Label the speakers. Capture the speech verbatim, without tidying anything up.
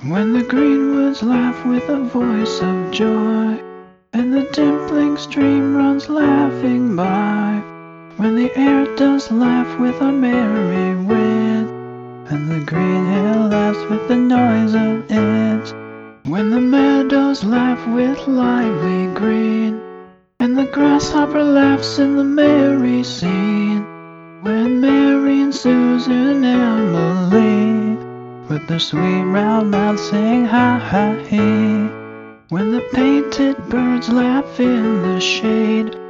Speaker 1: When the greenwoods laugh with a voice of joy, and the dimpling stream runs laughing by, when the air does laugh with a merry wind, and the green hill laughs with the noise of it, when the meadows laugh with lively green, and the grasshopper laughs in the merry scene, when Mary and Susan and Emily with their sweet round mouths sing ha ha he, when the painted birds laugh in the shade,